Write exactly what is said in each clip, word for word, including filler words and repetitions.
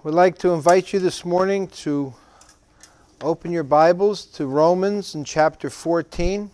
would like to invite you this morning to open your Bibles to Romans in chapter fourteen.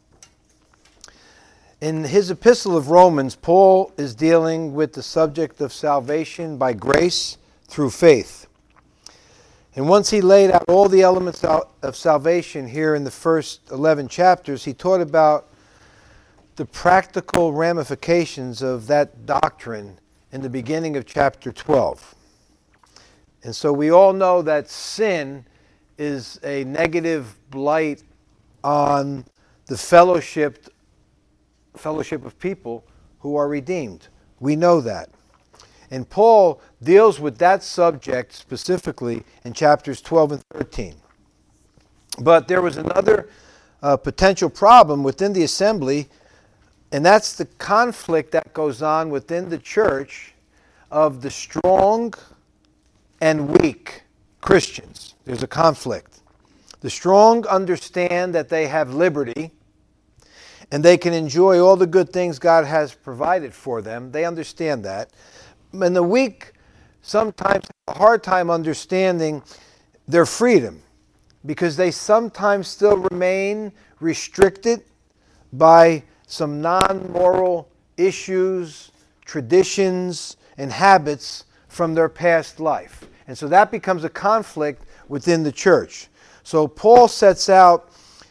In his epistle of Romans, Paul is dealing with the subject of salvation by grace through faith. And once he laid out all the elements of salvation here in the first eleven chapters, he taught about the practical ramifications of that doctrine in the beginning of chapter twelve. And so we all know that sin is a negative blight on the fellowship, fellowship of people who are redeemed. We know that. And Paul deals with that subject specifically in chapters twelve and thirteen. But there was another uh, potential problem within the assembly, and that's the conflict that goes on within the church of the strong and weak Christians. There's a conflict. The strong understand that they have liberty and they can enjoy all the good things God has provided for them. They understand that. And the weak sometimes have a hard time understanding their freedom because they sometimes still remain restricted by some non-moral issues, traditions, and habits from their past life. And so that becomes a conflict within the church. So Paul sets out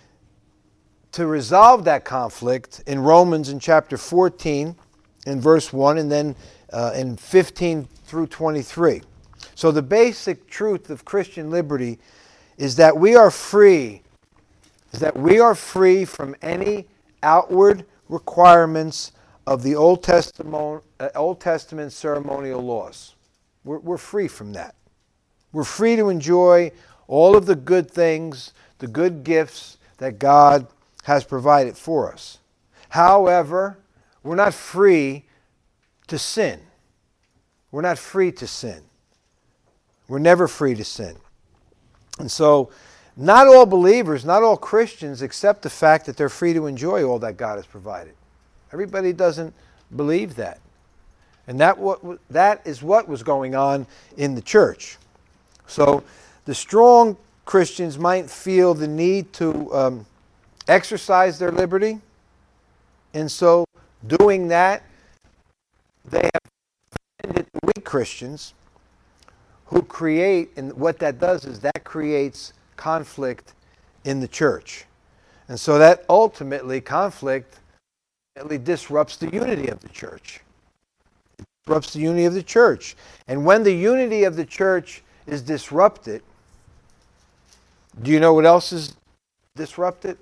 to resolve that conflict in Romans in chapter fourteen, in verse one, and then uh, in fifteen through twenty-three. So the basic truth of Christian liberty is that we are free, is that we are free from any outward requirements of the Old Testament, uh, Old Testament ceremonial laws. We're, we're free from that. We're free to enjoy all of the good things, the good gifts that God has provided for us. However, we're not free to sin. We're not free to sin. We're never free to sin. And so, not all believers, not all Christians accept the fact that they're free to enjoy all that God has provided. Everybody doesn't believe that. And that what that is what was going on in the church. So the strong Christians might feel the need to um, exercise their liberty. And so doing that, they have offended the weak Christians who create, and what that does is that creates conflict in the church. And so that ultimately, conflict ultimately disrupts the unity of the church. It disrupts the unity of the church. And when the unity of the church is disrupted, do you know what else is disrupted?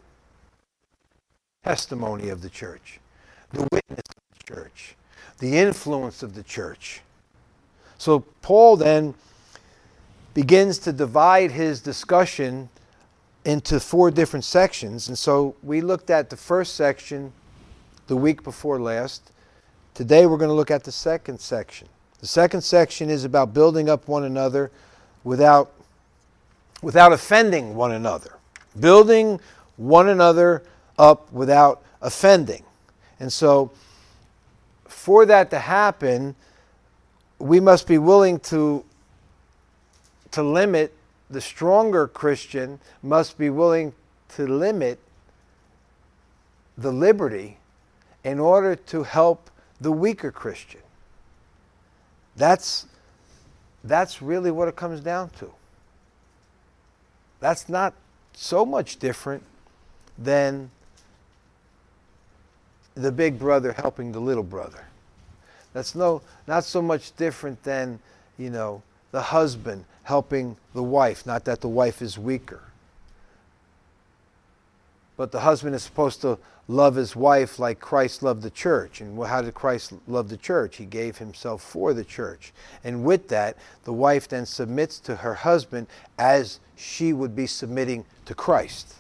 Testimony of the church, the witness of the church, the influence of the church. So Paul then begins to divide his discussion into four different sections. And so we looked at the first section the week before last. Today we're going to look at the second section. The second section is about building up one another without, without offending one another. Building one another up without offending. And so for that to happen, we must be willing to, to limit, the stronger Christian must be willing to limit the liberty in order to help the weaker Christian. That's, that's really what it comes down to. That's not so much different than the big brother helping the little brother. That's no, not so much different than, you know, the husband helping the wife. Not that the wife is weaker. But the husband is supposed to love his wife like Christ loved the church. And how did Christ love the church? He gave himself for the church. And with that, the wife then submits to her husband as she would be submitting to Christ.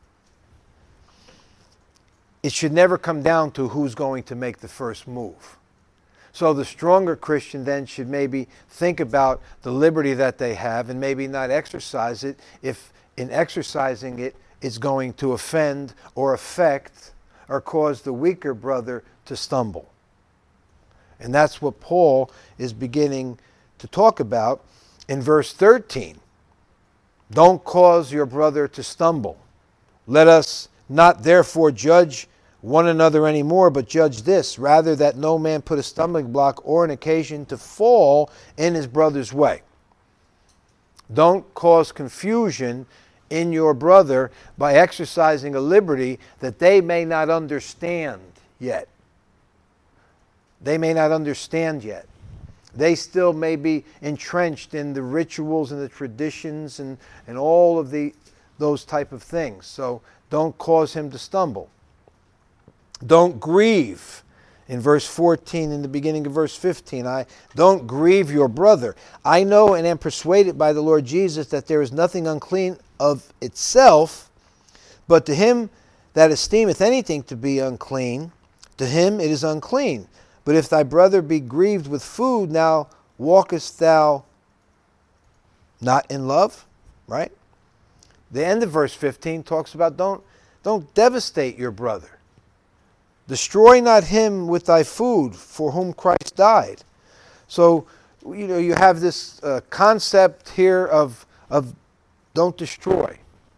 It should never come down to who's going to make the first move. So the stronger Christian then should maybe think about the liberty that they have and maybe not exercise it if in exercising it it's going to offend or affect or cause the weaker brother to stumble. And that's what Paul is beginning to talk about In verse thirteen, don't cause your brother to stumble. Let us not therefore judge one another anymore, but judge this, rather that no man put a stumbling block or an occasion to fall in his brother's way. Don't cause confusion in your brother by exercising a liberty that they may not understand yet. They may not understand yet. They still may be entrenched in the rituals and the traditions and, and all of the those type of things. So don't cause him to stumble. Don't grieve. In verse fourteen, in the beginning of verse fifteen, I don't grieve your brother. I know and am persuaded by the Lord Jesus that there is nothing unclean of itself, but to him that esteemeth anything to be unclean, to him it is unclean. But if thy brother be grieved with food, now walkest thou not in love? Right? The end of verse fifteen talks about don't, don't devastate your brother. Destroy not him with thy food, for whom Christ died. So, you know, you have this uh, concept here of, of don't destroy.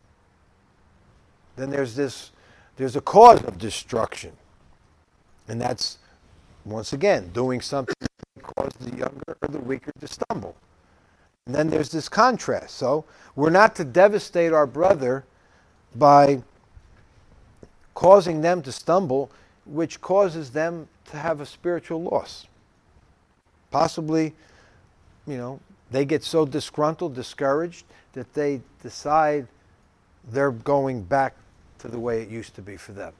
Then there's this, there's a cause of destruction. And that's, once again, doing something that causes the younger or the weaker to stumble. And then there's this contrast. So we're not to devastate our brother by causing them to stumble, which causes them to have a spiritual loss. Possibly, you know, they get so disgruntled, discouraged, that they decide they're going back to the way it used to be for them.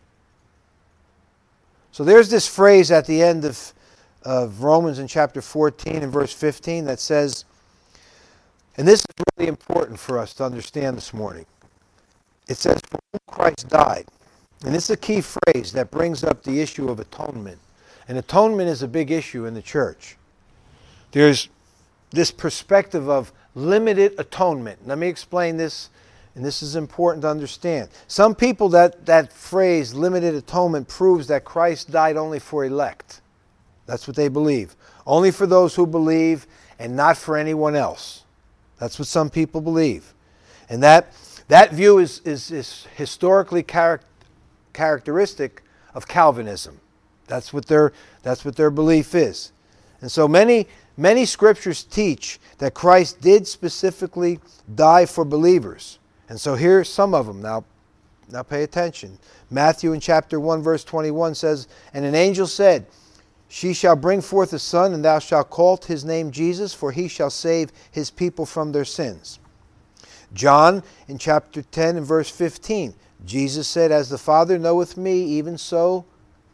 So there's this phrase at the end of, of Romans in chapter fourteen and verse fifteen that says, and this is really important for us to understand this morning. It says, for whom Christ died. And this is a key phrase that brings up the issue of atonement. And atonement is a big issue in the church. There's this perspective of limited atonement. Let me explain this, and this is important to understand. Some people, that, that phrase, limited atonement, proves that Christ died only for elect. That's what they believe. Only for those who believe and not for anyone else. That's what some people believe. And that, that view is, is, is historically characterized characteristic of Calvinism. That's what their that's what their belief is. And so many many scriptures teach that Christ did specifically die for believers. And so here's some of them. Now now pay attention. Matthew in chapter one verse twenty-one says, and an angel said, she shall bring forth a son, and thou shalt call his name Jesus, for he shall save his people from their sins. John in chapter ten and verse fifteen, Jesus said, as the Father knoweth me, even so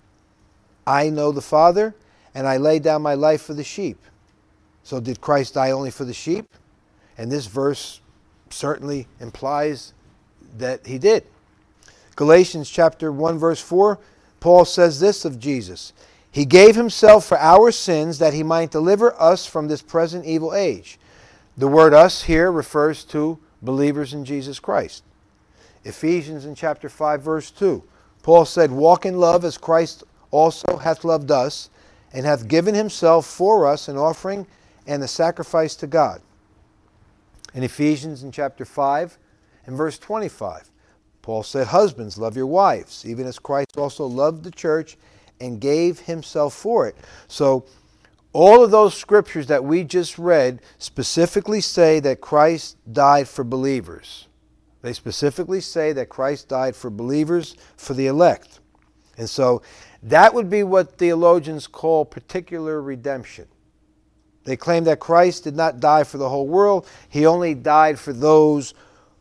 I know the Father, and I lay down my life for the sheep. So did Christ die only for the sheep? And this verse certainly implies that he did. Galatians chapter one verse four, Paul says this of Jesus. He gave himself for our sins that he might deliver us from this present evil age. The word us here refers to believers in Jesus Christ. Ephesians in chapter five verse two, Paul said, walk in love as Christ also hath loved us, and hath given himself for us an offering and a sacrifice to God. In Ephesians in chapter five and verse twenty-five, Paul said, husbands, love your wives, even as Christ also loved the church and gave himself for it. So all of those scriptures that we just read specifically say that Christ died for believers. They specifically say that Christ died for believers, for the elect. And so that would be what theologians call particular redemption. They claim that Christ did not die for the whole world. He only died for those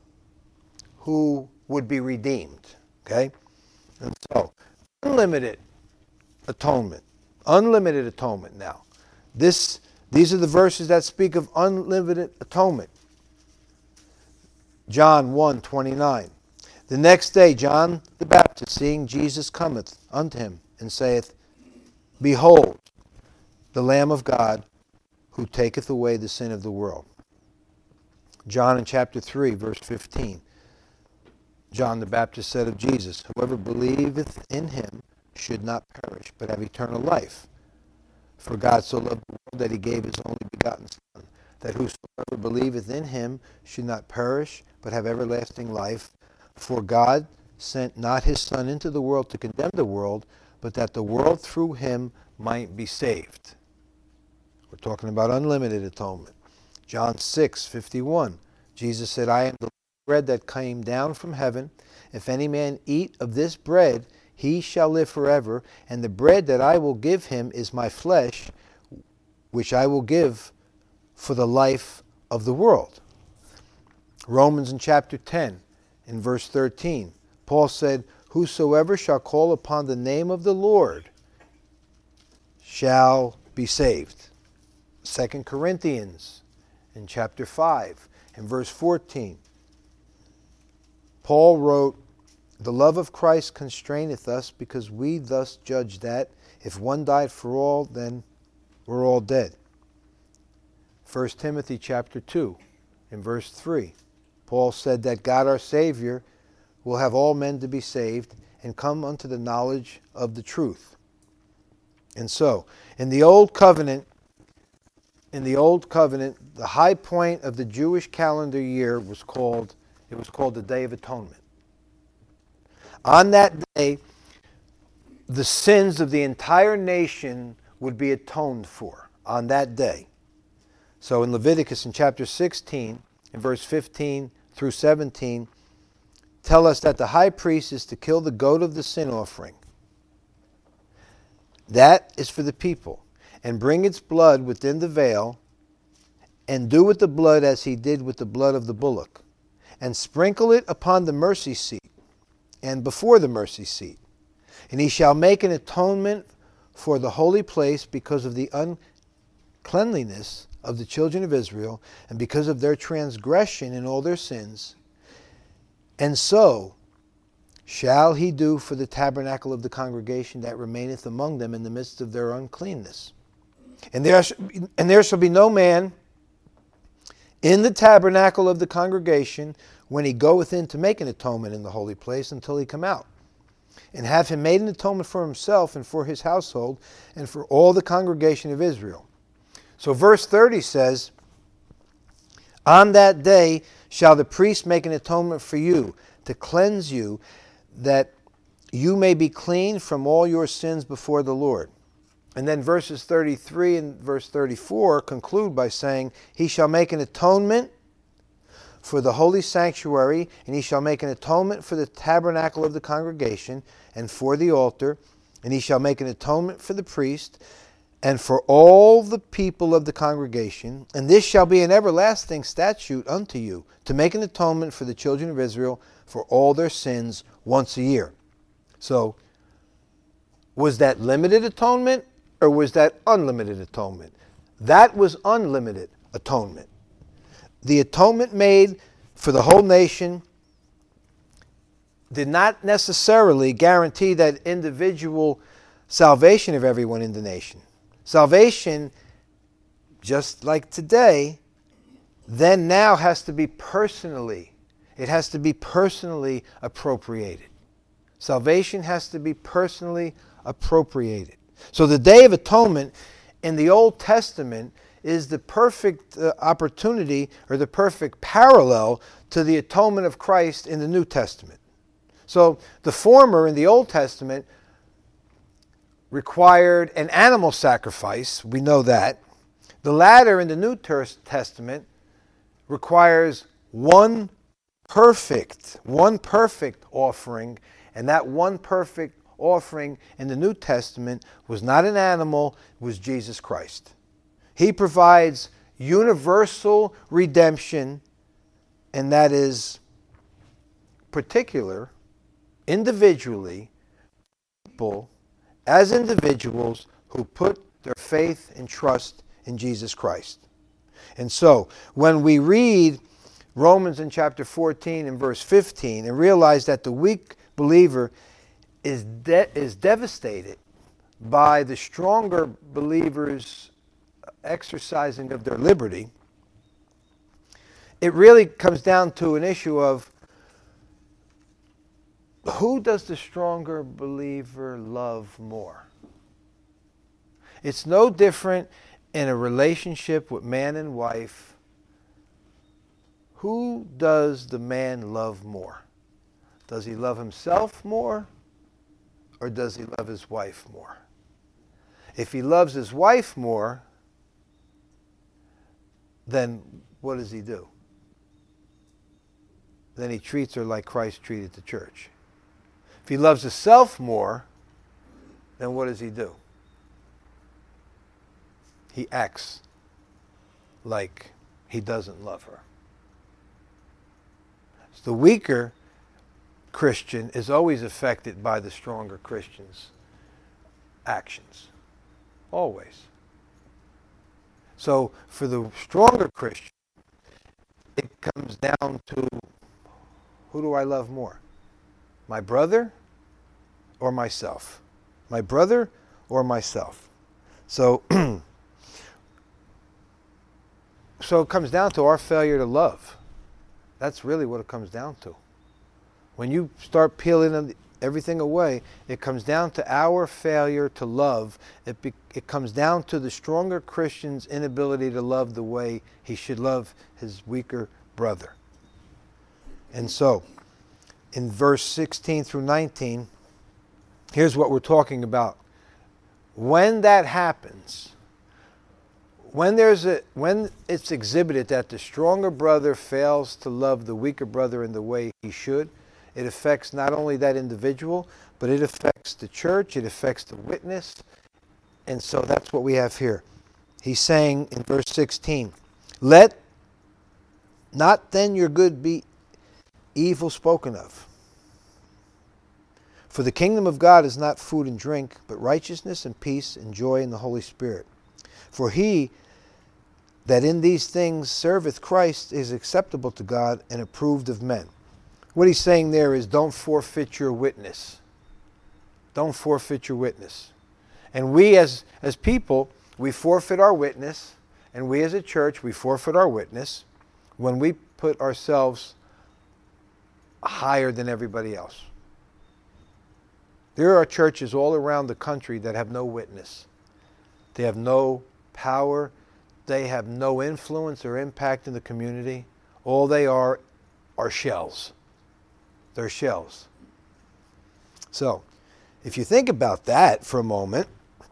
who would be redeemed. Okay? And so, unlimited atonement. Unlimited atonement now. This, these are the verses that speak of unlimited atonement. John one twenty-nine. The next day John the Baptist, seeing Jesus, cometh unto him, and saith, behold, the Lamb of God, who taketh away the sin of the world. John in chapter three, verse fifteen. John the Baptist said of Jesus, whoever believeth in him should not perish, but have eternal life. For God so loved the world that he gave his only begotten Son, that whosoever believeth in him should not perish, but have everlasting life. For God sent not his Son into the world to condemn the world, but that the world through him might be saved. We're talking about unlimited atonement. John six fifty-one. Jesus said, I am the bread that came down from heaven. If any man eat of this bread, he shall live forever. And the bread that I will give him is my flesh, which I will give for the life of the world. Romans in chapter ten, in verse thirteen, Paul said, whosoever shall call upon the name of the Lord shall be saved. Second Corinthians in chapter five, in verse fourteen, Paul wrote, the love of Christ constraineth us, because we thus judge that if one died for all, then we're all dead. First Timothy chapter two, in verse three, Paul said that God our Savior will have all men to be saved and come unto the knowledge of the truth. And so, in the Old Covenant, in the Old Covenant, the high point of the Jewish calendar year was called, it was called the Day of Atonement. On that day, the sins of the entire nation would be atoned for on that day. So in Leviticus in chapter sixteen, in verse fifteen through seventeen, tell us that the high priest is to kill the goat of the sin offering. That is for the people. And bring its blood within the veil, and do with the blood as he did with the blood of the bullock, and sprinkle it upon the mercy seat, and before the mercy seat. And he shall make an atonement for the holy place because of the uncleanliness of the children of Israel, and because of their transgression in all their sins. And so shall he do for the tabernacle of the congregation that remaineth among them in the midst of their uncleanness. And there, sh- and there shall be no man in the tabernacle of the congregation when he goeth in to make an atonement in the holy place until he come out, and have him made an atonement for himself and for his household and for all the congregation of Israel. So verse thirty says, on that day shall the priest make an atonement for you, to cleanse you, that you may be clean from all your sins before the Lord. And then verses thirty-three and verse thirty-four conclude by saying, he shall make an atonement for the holy sanctuary, and he shall make an atonement for the tabernacle of the congregation, and for the altar, and he shall make an atonement for the priest, and for all the people of the congregation. And this shall be an everlasting statute unto you, to make an atonement for the children of Israel for all their sins once a year. So, was that limited atonement, or was that unlimited atonement? That was unlimited atonement. The atonement made for the whole nation did not necessarily guarantee that individual salvation of everyone in the nation. Salvation, just like today, then now has to be personally, it has to be personally appropriated. Salvation has to be personally appropriated. So the Day of Atonement in the Old Testament is the perfect uh, opportunity, or the perfect parallel to the atonement of Christ in the New Testament. So the former in the Old Testament required an animal sacrifice, we know that. The latter in the New Testament requires one perfect, one perfect offering, and that one perfect offering in the New Testament was not an animal, it was Jesus Christ. He provides universal redemption, and that is particular, individually, people as individuals who put their faith and trust in Jesus Christ. And so, when we read Romans in chapter fourteen and verse fifteen and realize that the weak believer is de- is devastated by the stronger believers' exercising of their liberty, it really comes down to an issue of who does the stronger believer love more? It's no different in a relationship with man and wife, who does the man love more? Does he love himself more, or does he love his wife more? If he loves his wife more, then what does he do? Then he treats her like Christ treated the church. If he loves himself more, then what does he do? He acts like he doesn't love her. So the weaker Christian is always affected by the stronger Christian's actions. Always. So for the stronger Christian, it comes down to, who do I love more? My brother or myself? My brother or myself? So, so it comes down to our failure to love. That's really what it comes down to. When you start peeling everything away, it comes down to our failure to love. It, be, it comes down to the stronger Christian's inability to love the way he should love his weaker brother. And so, in verse sixteen through nineteen, here's what we're talking about. When that happens, when there's a when it's exhibited that the stronger brother fails to love the weaker brother in the way he should, it affects not only that individual, but it affects the church, it affects the witness. And so that's what we have here. He's saying in verse sixteen, let not then your good be evil spoken of. For the kingdom of God is not food and drink, but righteousness and peace and joy in the Holy Spirit. For he that in these things serveth Christ is acceptable to God and approved of men. What he's saying there is, don't forfeit your witness. Don't forfeit your witness. And we as, as people, we forfeit our witness, and we as a church, we forfeit our witness when we put ourselves higher than everybody else. There are churches all around the country that have no witness. They have no power. They have no influence or impact in the community. All they are are shells. They're shells. So, if you think about that for a moment,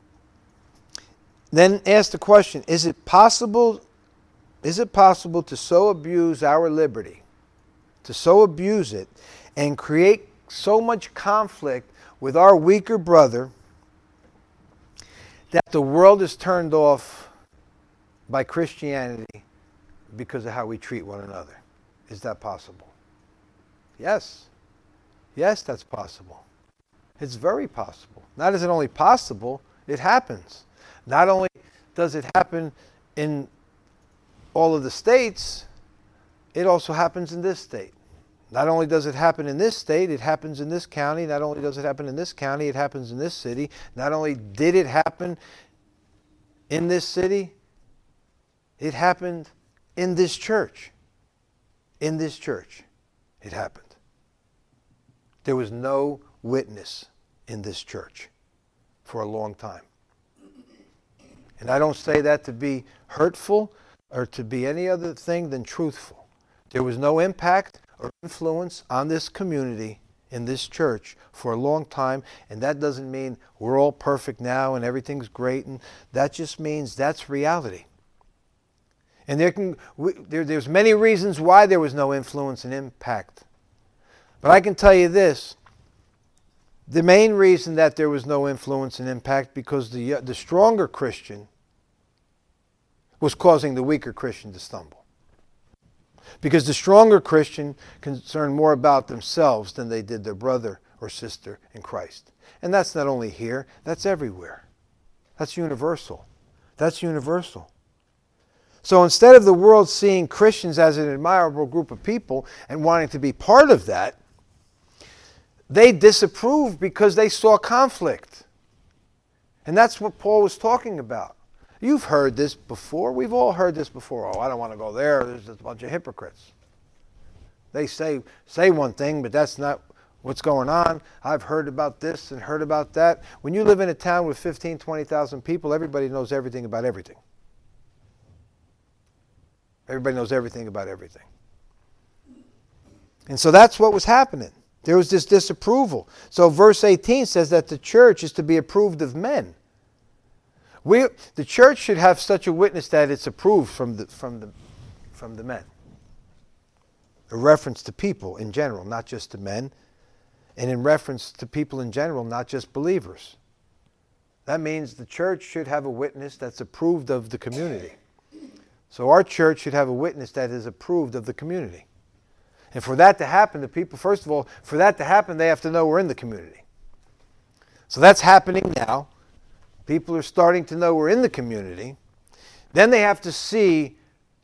then ask the question, is it possible, is it possible to so abuse our liberty, to so abuse it, and create so much conflict with our weaker brother that the world is turned off by Christianity because of how we treat one another? Is that possible? Yes. Yes, that's possible. It's very possible. Not is it only possible, it happens. Not only does it happen in all of the states, it also happens in this state. Not only does it happen in this state, it happens in this county. Not only does it happen in this county, it happens in this city. Not only did it happen in this city, it happened in this church. In this church, it happened. There was no witness in this church for a long time. And I don't say that to be hurtful or to be any other thing than truthful. There was no impact or influence on this community in this church for a long time, and that doesn't mean we're all perfect now and everything's great, and that just means that's reality. And there can we, there, there's many reasons why there was no influence and impact. But I can tell you this, the main reason that there was no influence and impact because the the stronger Christian was causing the weaker Christian to stumble. Because the stronger Christian concerned more about themselves than they did their brother or sister in Christ. And that's not only here, that's everywhere. That's universal. That's universal. So instead of the world seeing Christians as an admirable group of people and wanting to be part of that, they disapproved because they saw conflict. And that's what Paul was talking about. You've heard this before. We've all heard this before. Oh, I don't want to go there. There's a bunch of hypocrites. They say say one thing, but that's not what's going on. I've heard about this and heard about that. When you live in a town with fifteen, twenty thousand people, everybody knows everything about everything. Everybody knows everything about everything. And so that's what was happening. There was this disapproval. So verse eighteen says that the church is to be approved of men. We, the church should have such a witness that it's approved from the, from the, from the men. A reference to people in general, not just to men. And in reference to people in general, not just believers. That means the church should have a witness that's approved of the community. So our church should have a witness that is approved of the community. And for that to happen, the people, first of all, for that to happen, they have to know we're in the community. So that's happening now. People are starting to know we're in the community. Then they have to see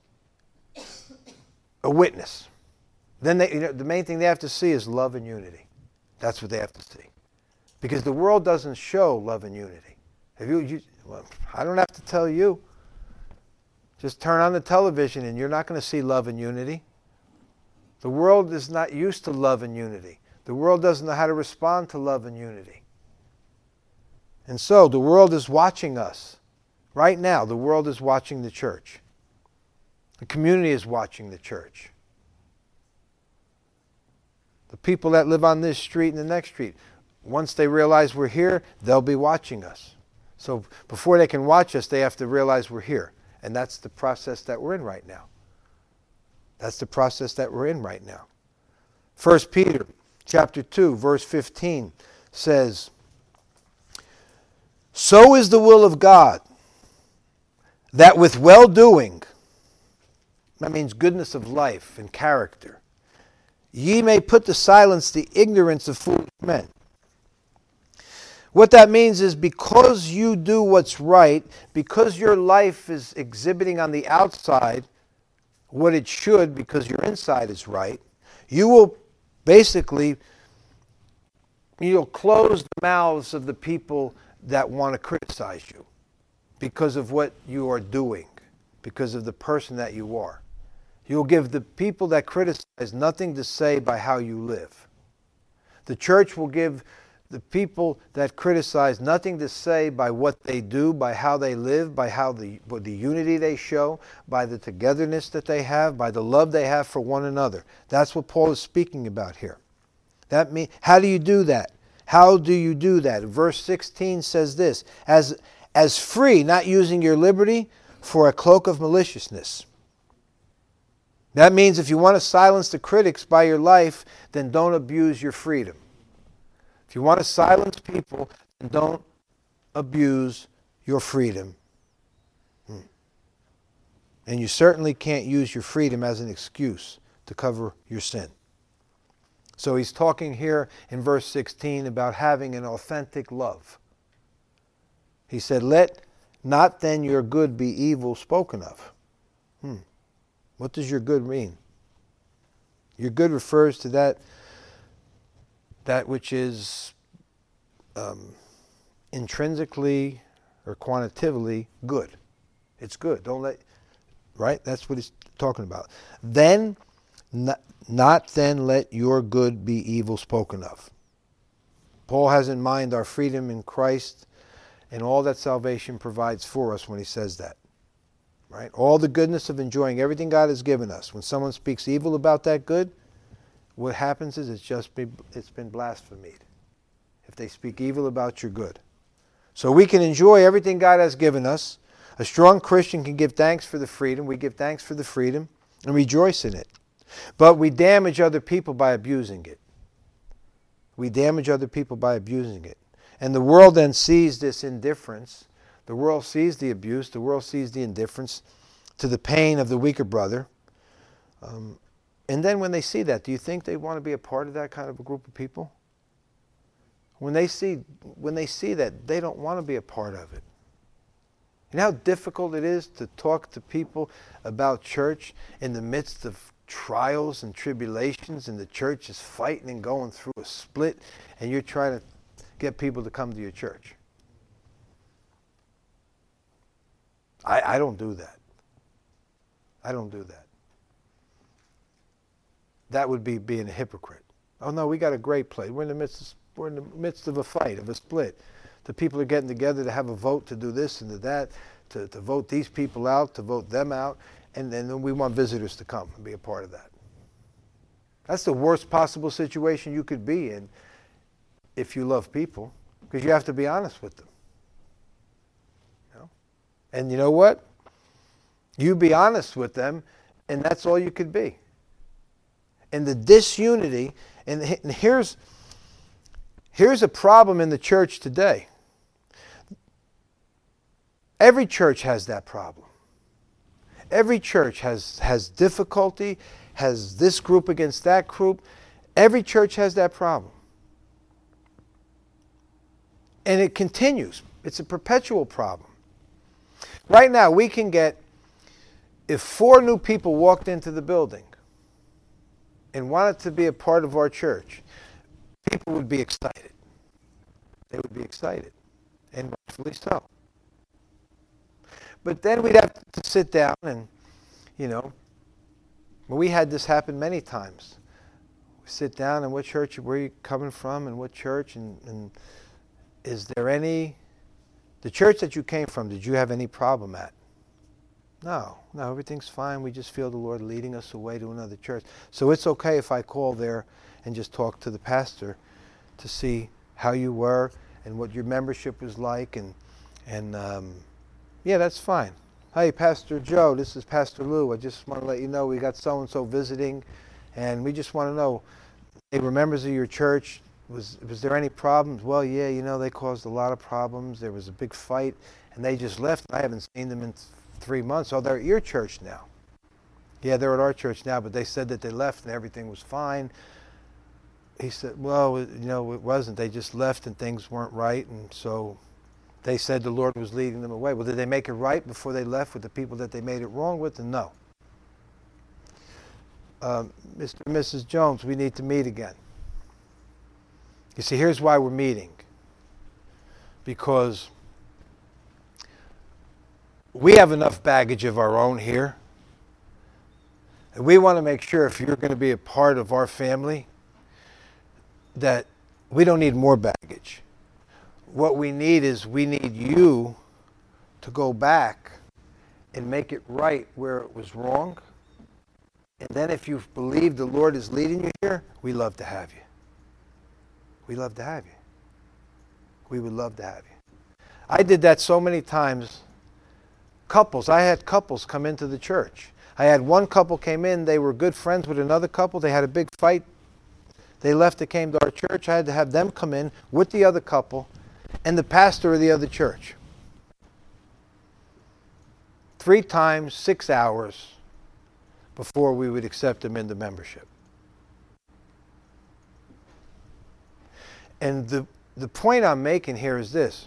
a witness. Then they, you know, the main thing they have to see is love and unity. That's what they have to see. Because the world doesn't show love and unity. If you, you well, I don't have to tell you. Just turn on the television and you're not going to see love and unity. The world is not used to love and unity. The world doesn't know how to respond to love and unity. And so the world is watching us. Right now, the world is watching the church. The community is watching the church. The people that live on this street and the next street, once they realize we're here, they'll be watching us. So before they can watch us, they have to realize we're here. And that's the process that we're in right now. That's the process that we're in right now. First Peter chapter two, verse fifteen says, "So is the will of God, that with well-doing," that means goodness of life and character, "ye may put to silence the ignorance of foolish men." What that means is because you do what's right, because your life is exhibiting on the outside what it should because your inside is right, you will basically, you'll close the mouths of the people that want to criticize you because of what you are doing, because of the person that you are. You'll give the people that criticize nothing to say by how you live. The church will give the people that criticize nothing to say by what they do, by how they live, by how the, by the unity they show, by the togetherness that they have, by the love they have for one another. That's what Paul is speaking about here. That mean, how do you do that? How do you do that? Verse sixteen says this, as, as free, not using your liberty for a cloak of maliciousness. That means if you want to silence the critics by your life, then don't abuse your freedom. If you want to silence people, then don't abuse your freedom. Hmm. And you certainly can't use your freedom as an excuse to cover your sin. So he's talking here in verse sixteen about having an authentic love. He said, "Let not then your good be evil spoken of." Hmm. What does your good mean? Your good refers to that that which is um, intrinsically or quantitatively good. It's good. Don't let, right? That's what he's talking about. Then, not, not then let your good be evil spoken of. Paul has in mind our freedom in Christ and all that salvation provides for us when he says that. Right? All the goodness of enjoying everything God has given us. When someone speaks evil about that good, what happens is it's just been, it's been blasphemed. If they speak evil about your good. So we can enjoy everything God has given us. A strong Christian can give thanks for the freedom. We give thanks for the freedom and rejoice in it. But we damage other people by abusing it. We damage other people by abusing it. And the world then sees this indifference. The world sees the abuse. The world sees the indifference to the pain of the weaker brother. Um, and then when they see that, do you think they want to be a part of that kind of a group of people? When they see, when they see that, they don't want to be a part of it. You know how difficult it is to talk to people about church in the midst of trials and tribulations, and the church is fighting and going through a split, and you're trying to get people to come to your church. I, I don't do that. I don't do that. That would be being a hypocrite. Oh no, we got a great place. We're in the midst of, we're in the midst of a fight, of a split. The people are getting together to have a vote to do this and to that, to, to vote these people out, to vote them out. and then we want visitors to come and be a part of that. That's the worst possible situation you could be in if you love people, because you have to be honest with them. You know? And you know what? You be honest with them, and that's all you could be. And the disunity, and here's, here's a problem in the church today. Every church has that problem. Every church has, has difficulty, has this group against that group. Every church has that problem. And it continues. It's a perpetual problem. Right now, we can get, if four new people walked into the building and wanted to be a part of our church, people would be excited. They would be excited, and rightfully so. But then we'd have to sit down and, you know, we had this happen many times. We sit down and what church, where are you coming from and what church, and, and is there any, the church that you came from, did you have any problem at? No, no, everything's fine. We just feel the Lord leading us away to another church. So it's okay if I call there and just talk to the pastor to see how you were and what your membership was like, and, and, um, yeah, that's fine. Hey, Pastor Joe, this is Pastor Lou. I just want to let you know we got so-and-so visiting, and we just want to know, they were members of your church. Was, was there any problems? Well, yeah, you know, they caused a lot of problems. There was a big fight, and they just left. I haven't seen them in th- three months. Oh, they're at your church now. Yeah, they're at our church now, but they said that they left and everything was fine. He said, well, you know, it wasn't. They just left and things weren't right, and so they said the Lord was leading them away. Well, did they make it right before they left with the people that they made it wrong with? And no. Um, Mister and Missus Jones, we need to meet again. You see, here's why we're meeting. Because we have enough baggage of our own here. And we want to make sure if you're going to be a part of our family, that we don't need more baggage. What we need is we need you to go back and make it right where it was wrong. And then if you believe the Lord is leading you here, we love to have you. We love to have you. We would love to have you. I did that so many times. Couples, I had couples come into the church. I had one couple came in, they were good friends with another couple. They had a big fight. They left, they came to our church. I had to have them come in with the other couple and the pastor of the other church. Three times, six hours before we would accept them into membership. And the, the point I'm making here is this.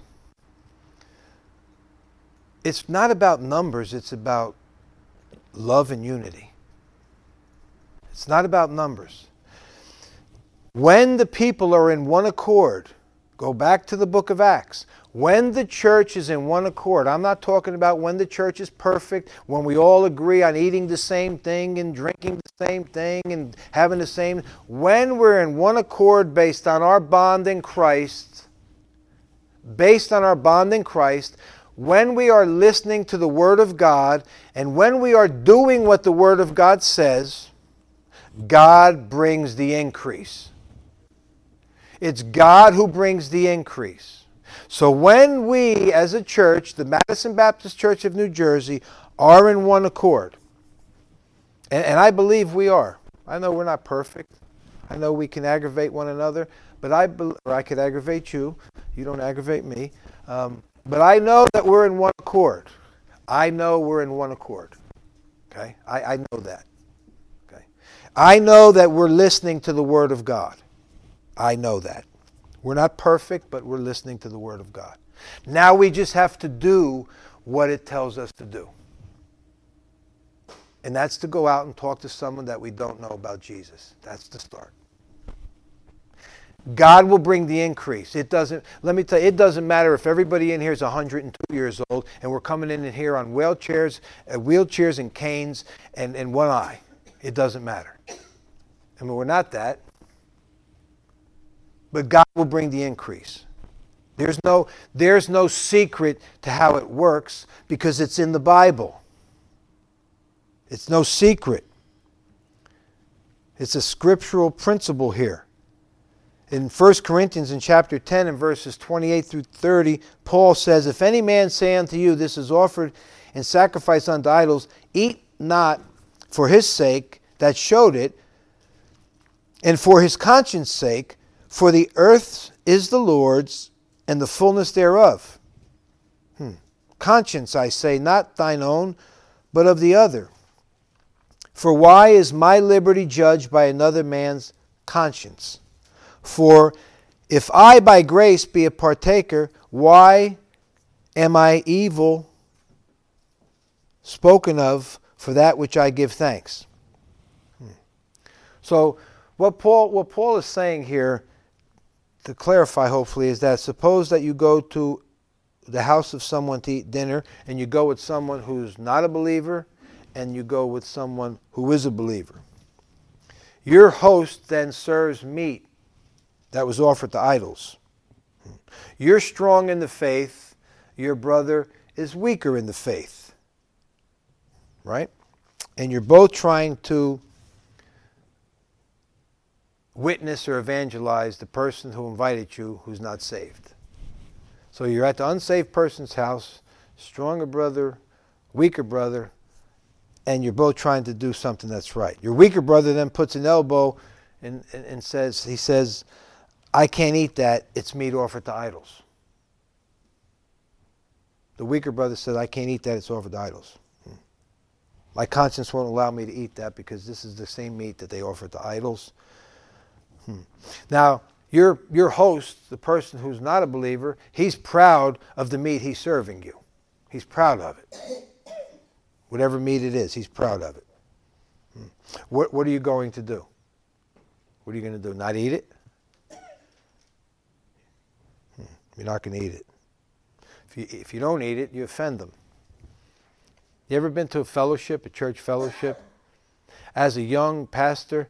It's not about numbers, it's about love and unity. It's not about numbers. When the people are in one accord, go back to the book of Acts. When the church is in one accord, I'm not talking about when the church is perfect, when we all agree on eating the same thing and drinking the same thing and having the same. When we're in one accord based on our bond in Christ, based on our bond in Christ, when we are listening to the Word of God, and when we are doing what the Word of God says, God brings the increase. It's God who brings the increase. So when we, as a church, the Madison Baptist Church of New Jersey, are in one accord, and, and I believe we are. I know we're not perfect. I know we can aggravate one another, but I, be, or I could aggravate you. You don't aggravate me. Um, but I know that we're in one accord. I know we're in one accord. Okay? I, I know that. Okay? I know that we're listening to the Word of God. I know that. We're not perfect, but we're listening to the Word of God. Now we just have to do what it tells us to do. And that's to go out and talk to someone that we don't know about Jesus. That's the start. God will bring the increase. It doesn't, let me tell you, it doesn't matter if everybody in here is one hundred two years old and we're coming in here on wheelchairs, uh, wheelchairs and canes and, and one eye. It doesn't matter. I mean, we're not that. But God will bring the increase. There's no, there's no secret to how it works because it's in the Bible. It's no secret. It's a scriptural principle here. In First Corinthians in chapter ten and verses twenty-eight through thirty, Paul says, if any man say unto you, this is offered in sacrifice unto idols, eat not for his sake that showed it, and for his conscience sake, for the earth is the Lord's, and the fullness thereof. Hmm. Conscience, I say, not thine own, but of the other. For why is my liberty judged by another man's conscience? For if I by grace be a partaker, why am I evil spoken of for that which I give thanks? Hmm. So what Paul, what Paul is saying here, to clarify hopefully, is that suppose that you go to the house of someone to eat dinner, and you go with someone who's not a believer, and you go with someone who is a believer. Your host then serves meat that was offered to idols. You're strong in the faith. Your brother is weaker in the faith. Right? And you're both trying to witness or evangelize the person who invited you who's not saved. So you're at the unsaved person's house, stronger brother, weaker brother, and you're both trying to do something that's right. Your weaker brother then puts an elbow and, and, and says, he says, I can't eat that, it's meat offered to idols. The weaker brother says, I can't eat that, it's offered to idols. Hmm. My conscience won't allow me to eat that because this is the same meat that they offered to idols. Hmm. Now, your, your host, the person who's not a believer, he's proud of the meat he's serving you. He's proud of it. Whatever meat it is, he's proud of it. Hmm. What, what are you going to do? What are you going to do? Not eat it? Hmm. You're not going to eat it. If you, if you don't eat it, you offend them. You ever been to a fellowship, a church fellowship? As a young pastor,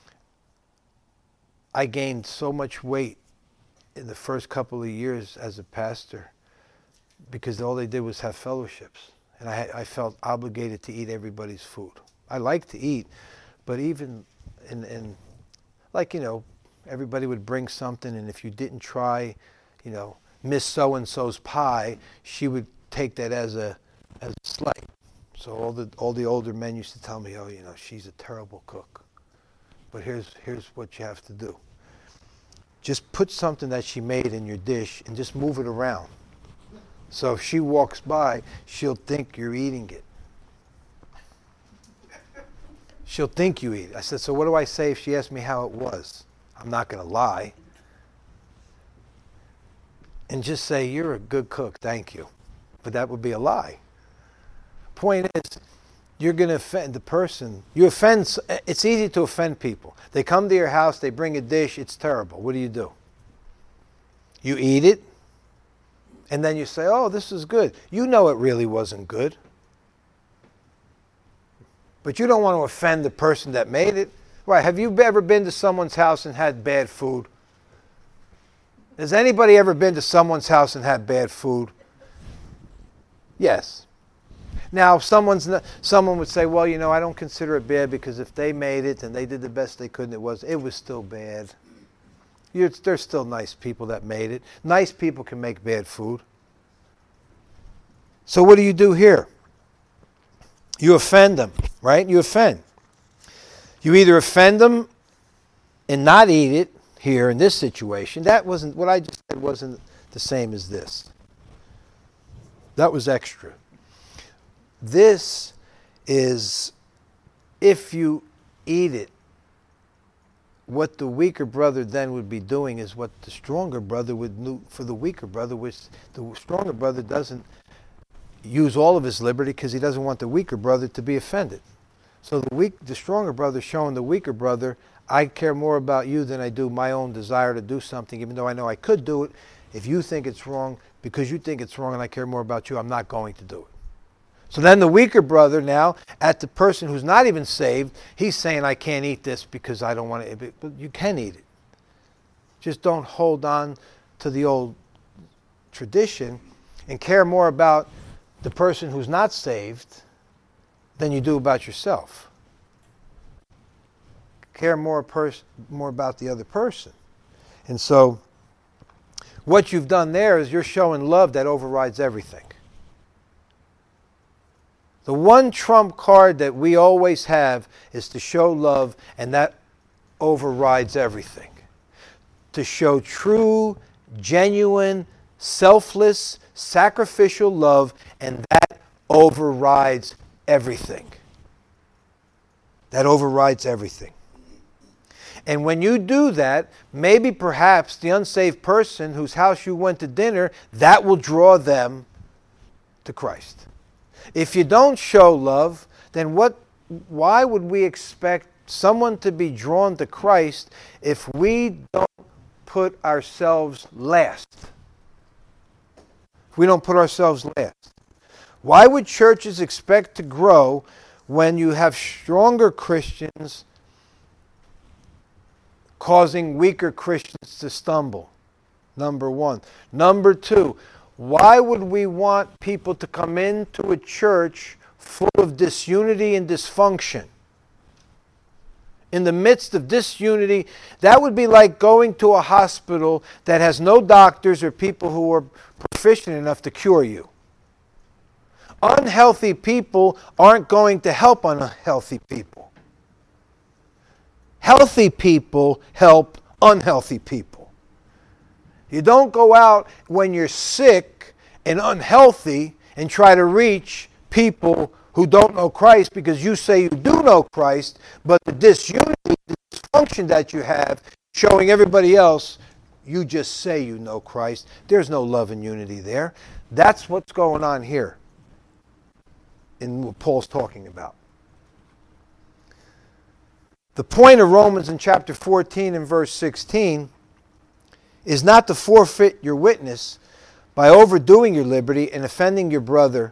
I gained so much weight in the first couple of years as a pastor because all they did was have fellowships. And I, I felt obligated to eat everybody's food. I like to eat, but even in, in, like, you know, everybody would bring something, and if you didn't try, you know, Miss So-and-so's pie, she would take that as a, as a slight. So all the, all the older men used to tell me, oh, you know, she's a terrible cook. But here's, here's what you have to do. Just put something that she made in your dish and just move it around. So if she walks by, she'll think you're eating it. She'll think you eat it. I said, so what do I say if she asks me how it was? I'm not going to lie. And just say, you're a good cook, thank you. But that would be a lie. Point is, you're going to offend the person. You offend, it's easy to offend people. They come to your house, they bring a dish, it's terrible. What do you do? You eat it, and then you say, oh, this is good. You know it really wasn't good. But you don't want to offend the person that made it. Right, have you ever been to someone's house and had bad food? Has anybody ever been to someone's house and had bad food? Yes. Now, someone's not, someone would say, well, you know, I don't consider it bad because if they made it and they did the best they could and it was, it was still bad. You're, there's still nice people that made it. Nice people can make bad food. So what do you do here? You offend them, right? You offend. You either offend them and not eat it here in this situation. That wasn't, what I just said wasn't the same as this. That was extra. This is, if you eat it, what the weaker brother then would be doing is what the stronger brother would do for the weaker brother, which the stronger brother doesn't use all of his liberty because he doesn't want the weaker brother to be offended. So the weak, the stronger brother showing the weaker brother, I care more about you than I do my own desire to do something, even though I know I could do it. If you think it's wrong, because you think it's wrong and I care more about you, I'm not going to do it. So then the weaker brother now, at the person who's not even saved, he's saying, I can't eat this because I don't want to eat it. But you can eat it. Just don't hold on to the old tradition and care more about the person who's not saved than you do about yourself. Care more, pers- more about the other person. And so what you've done there is you're showing love that overrides everything. The one trump card that we always have is to show love, and that overrides everything. To show true, genuine, selfless, sacrificial love, and that overrides everything. That overrides everything. And when you do that, maybe perhaps the unsaved person whose house you went to dinner, that will draw them to Christ. If you don't show love, then what? Why would we expect someone to be drawn to Christ if we don't put ourselves last? If we don't put ourselves last. Why would churches expect to grow when you have stronger Christians causing weaker Christians to stumble? Number one. Number two, why would we want people to come into a church full of disunity and dysfunction? In the midst of disunity, that would be like going to a hospital that has no doctors or people who are proficient enough to cure you. Unhealthy people aren't going to help unhealthy people. Healthy people help unhealthy people. You don't go out when you're sick and unhealthy and try to reach people who don't know Christ because you say you do know Christ, but the disunity, the dysfunction that you have, showing everybody else you just say you know Christ. There's no love and unity there. That's what's going on here in what Paul's talking about. The point of Romans in chapter fourteen and verse sixteen is not to forfeit your witness by overdoing your liberty and offending your brother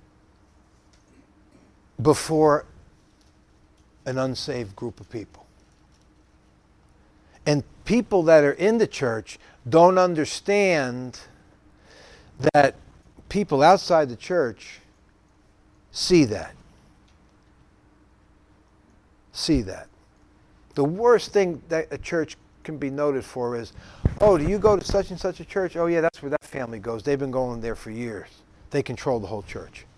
before an unsaved group of people. And people that are in the church don't understand that people outside the church see that. See that. The worst thing that a church can be noted for is, oh, do you go to such and such a church? Oh yeah, that's where that family goes. They've been going there for years. They control the whole church.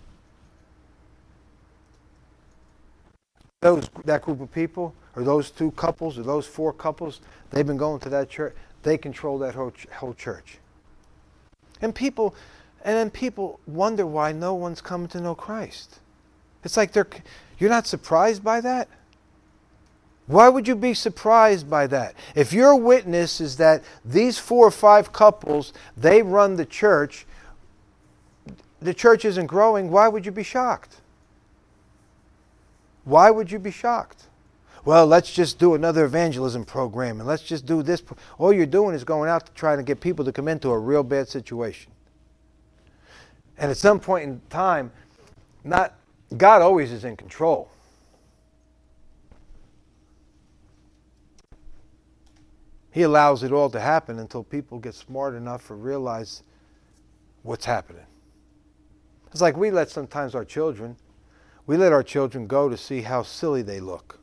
Those, that group of people, or those two couples, or those four couples, they've been going to that church. They control that whole, whole church. And people, and then people wonder why no one's coming to know Christ. It's like they're, you're not surprised by that? Why would you be surprised by that? If your witness is that these four or five couples, they run the church, the church isn't growing, why would you be shocked? Why would you be shocked? Well, let's just do another evangelism program and let's just do this. All you're doing is going out to try to get people to come into a real bad situation. And at some point in time, not God always is in control. He allows it all to happen until people get smart enough to realize what's happening. It's like we let sometimes our children, we let our children go to see how silly they look.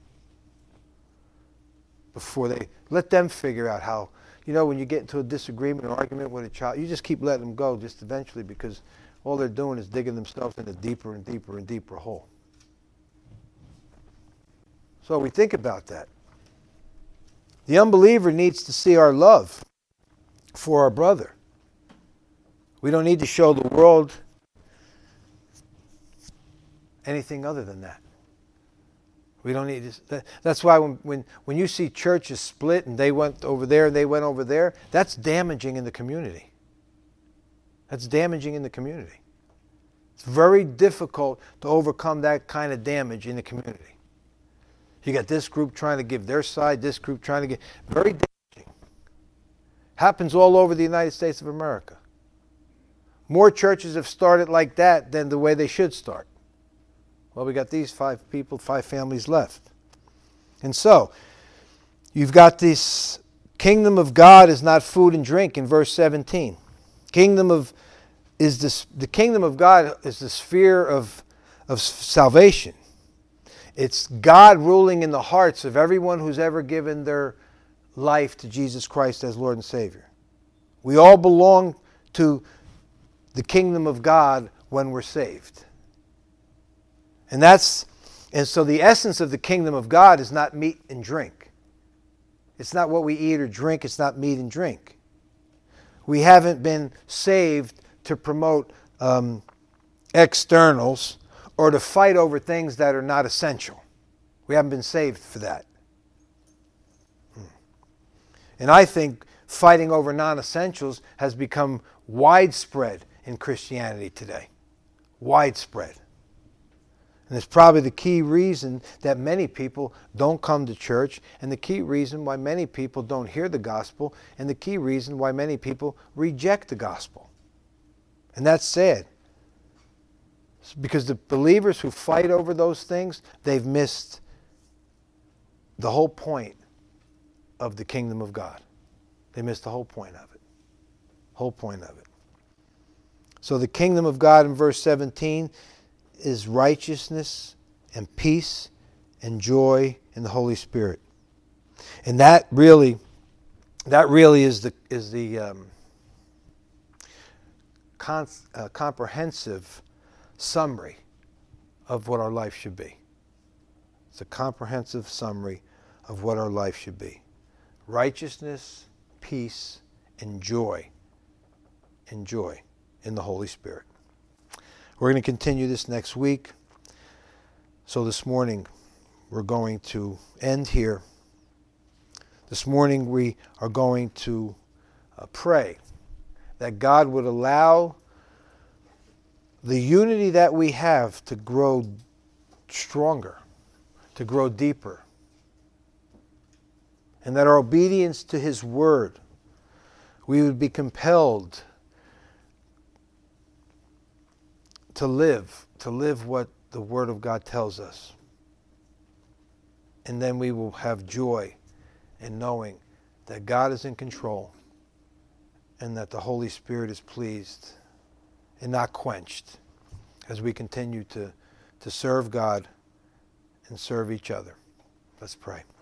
Before they, let them figure out how, you know, when you get into a disagreement or argument with a child, you just keep letting them go just eventually because all they're doing is digging themselves in a deeper and deeper and deeper hole. So we think about that. The unbeliever needs to see our love for our brother. We don't need to show the world anything other than that. We don't need to, that's why when, when, when you see churches split and they went over there and they went over there, that's damaging in the community. That's damaging in the community. It's very difficult to overcome that kind of damage in the community. You got this group trying to give their side, this group trying to get, very damaging. Happens all over the United States of America. More churches have started like that than the way they should start. Well, we got these five people, five families left. And so, you've got this kingdom of God is not food and drink in verse seventeen. Kingdom of is this the kingdom of God is the sphere of of salvation. It's God ruling in the hearts of everyone who's ever given their life to Jesus Christ as Lord and Savior. We all belong to the kingdom of God when we're saved. And that's and so the essence of the kingdom of God is not meat and drink. It's not what we eat or drink, it's not meat and drink. We haven't been saved to promote um, externals or to fight over things that are not essential. We haven't been saved for that. And I think fighting over non-essentials has become widespread in Christianity today. Widespread. And it's probably the key reason that many people don't come to church, and the key reason why many people don't hear the gospel, and the key reason why many people reject the gospel. And that's sad. Because the believers who fight over those things, they've missed the whole point of the kingdom of God. They missed the whole point of it. Whole point of it. So the kingdom of God in verse seventeen is righteousness and peace and joy in the Holy Spirit. And that really, that really is the is the um, con- uh, comprehensive summary of what our life should be. It's a comprehensive summary of what our life should be. Righteousness, peace, and joy. And joy in the Holy Spirit. We're going to continue this next week. So this morning, we're going to end here. This morning, we are going to uh, pray that God would allow the unity that we have to grow stronger, to grow deeper, and that our obedience to His Word, we would be compelled to live, to live what the Word of God tells us. And then we will have joy in knowing that God is in control and that the Holy Spirit is pleased and not quenched as we continue to, to serve God and serve each other. Let's pray.